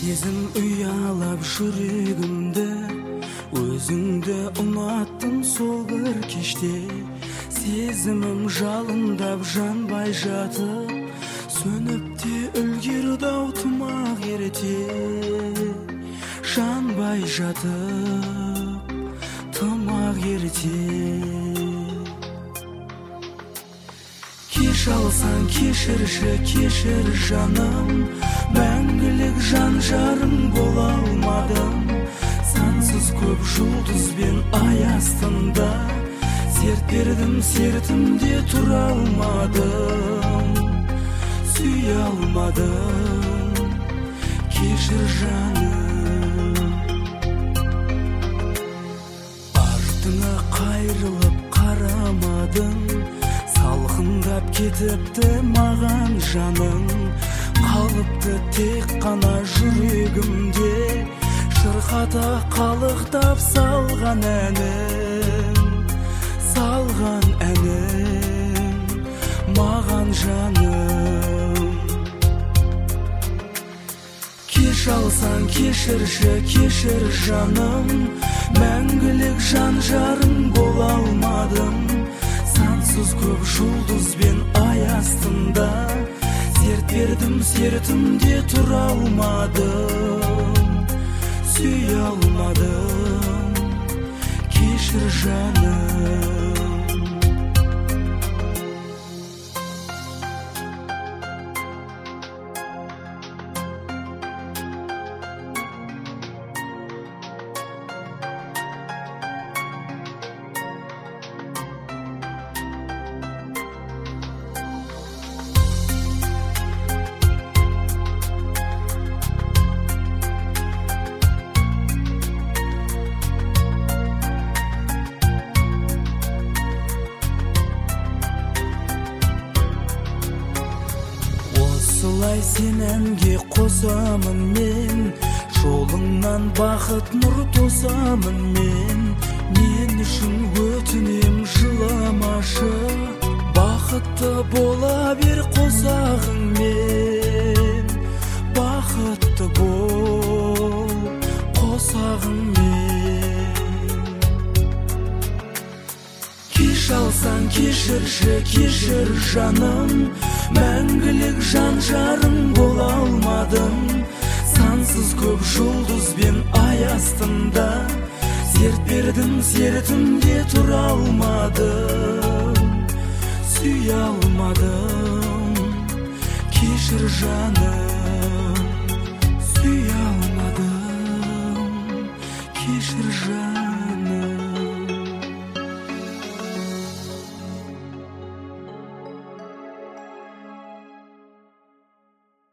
Сезім ұялап жүрегімді, өзіңді ұнаттым сол бір кеште. Сезімім жалындап жанбай жатып, сөніп те үлгерді ау тұмақ ерте. Жанбай жатып тұмақ ерте. Кеш алсаң кешірші, кешір жаным, мәңгілік жан жарым бола алмадым. Сансыз көп жұлдызбен ай астында серт бердім, сертімде тұра алмадым, сүйе алмадым. Кешір жаным. Артыңа қайрылып қарамадың, салқындап кетіпті маған жаның. Қалыпты тек қана жүрегімде, шырқата қалықтап салған әнім, салған әнім маған жаным. Кеш алсаң кешірші, кешір жаным, мәңгілік жан жарым бола алмадым. Сансыз көп жұлдызбен ай астында серт бердім, сертімде тұра алмадым, сүйе алмадым. Кешір жаным. Осылай сен әнге қосамын мен, жолыңнан бақыт нұр тосамын мен. Мен үшін өтінем жыламашы, бақытты бола бер қосағыңмен. Бақытты бол қосағыңмен. Кеш алсаң кешірші, кешір жаным, мәңгілік жан жарым бола алмадым. Сансыз көп жұлдызбен ай астында серт бердім, сертімде тұра алмадым, сүйе алмадым. Кешір жаным, сүйе